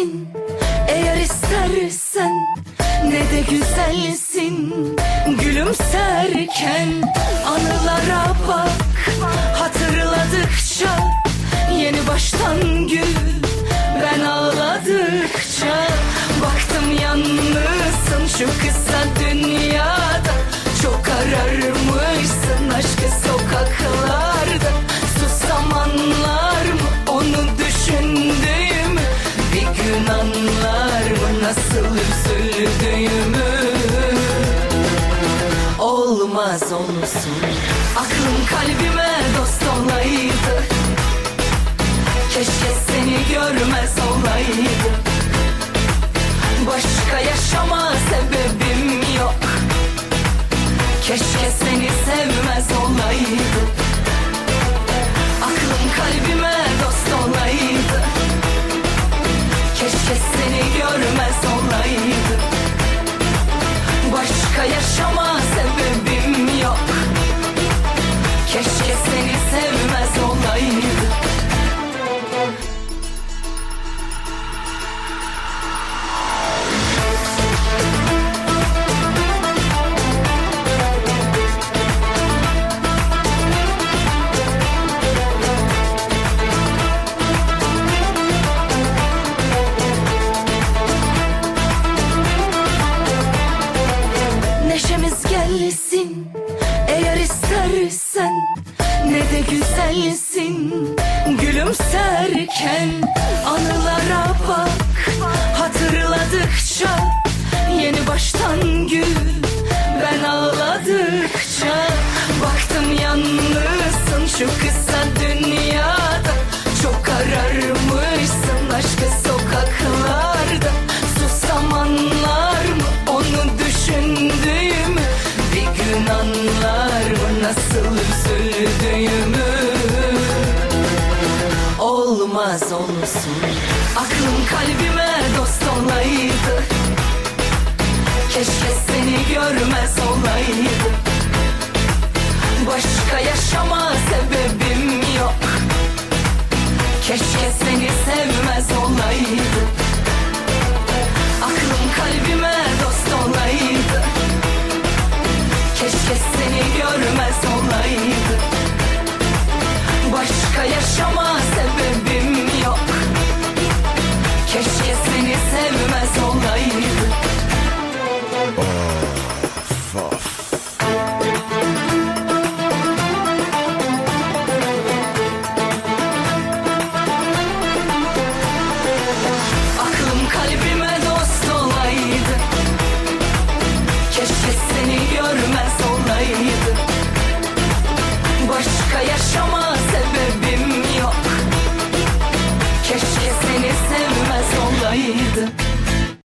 gelsin eğer istersen, ne de güzelsin gülümserken. Anılara bak hatırladıkça, yeni baştan gül ben ağladıkça. Baktım yalnızsın şu kısa dünyada, çok ararmışsın aşkı sokaklarda. Susam anlar mı onu düşündüğümü, bir gün anlar mı nasıl üzüldüğümü. Olmaz olsun aklım kalbime dost olaydı, keşke seni görmez olaydı. Başka yaşama sebebim yok, keşke seni sevmez olaydı. Aklım kalbime dost olaydı, keşke seni görmez olaydı. Başka yaşama sebebim yok, keşke seni sevmez olaydı. Neşemiz gelsin eğer istersen, ne de güzelsin gülümserken. Anılara bak hatırladıkça, yeni baştan gül ben ağladıkça. Baktım yalnızsın şu kısa dünyada, çok ararmışsın aşkı sokaklarda. Susam anlar mı onu düşündüğümü, bir gün anlar mı nasıl üzüldüğümü. Olmaz olsun aklım kalbime dost olaydı, keşke seni görmez olaydı. Başka yaşama sebebim yok, keşke seni sevmez olaydı. Aklım kalbime dost olaydı, keşke seni görmez olaydı. Başka yaşama sebebim yok, keşke seni sevmez olaydı. Aklım kalbime dost olaydı, keşke seni görmez olaydı. Başka yaşama sebebim yok, keşke seni sevmez olaydı.